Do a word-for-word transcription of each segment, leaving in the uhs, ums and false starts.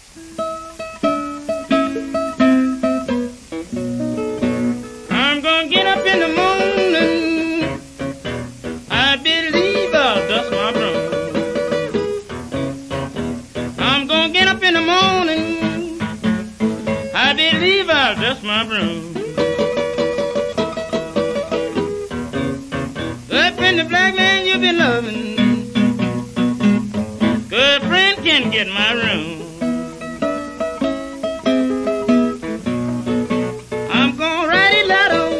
I'm gonna get up in the morning. I believe I'll dust my broom. I'm gonna get up in the morning. I believe I'll dust my broom. Up in the black man you've been loving, good friend can get my room. I'm gonna write it out on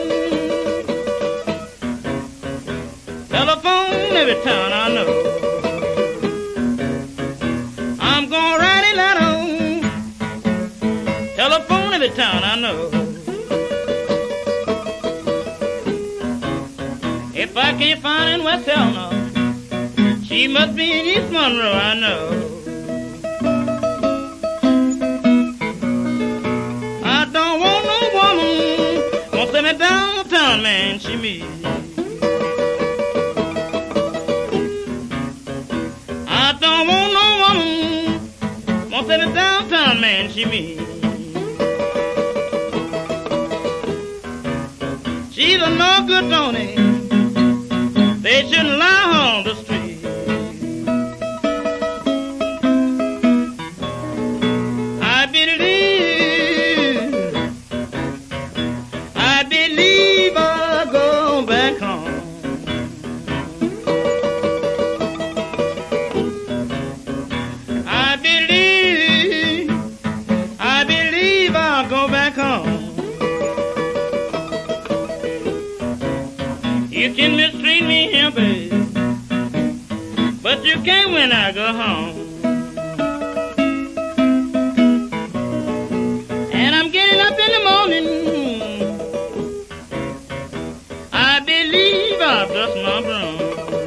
telephone every town I know. I'm gonna write it out on telephone every town I know. If I can't find in West Helena, she must be in East Monroe, I know. I don't want no woman won't send me downtown, man, she me. I don't want no woman won't send me downtown, man, she me. She's a no good Tony. They shouldn't lie on the street. I believe, I believe I'll go back home. I believe, I believe I'll go back home. You can mistreat me here, babe, but you can't when I go home. And I'm getting up in the morning. I believe I'll dust my broom.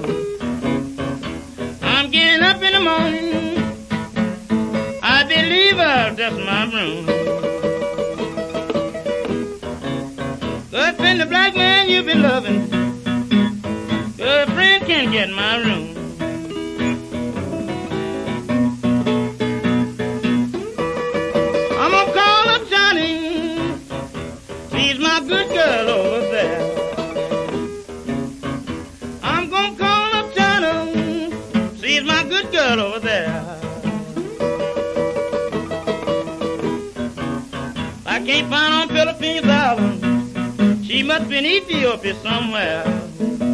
I'm getting up in the morning. I believe I'll dust my broom. Up in the black man you've been loving, good friend can't get my room. I'm gonna call up Johnny, she's my good girl over there. I'm gonna call up Johnny, she's my good girl over there. I can't find on Philippines Island, she must be in Ethiopia somewhere.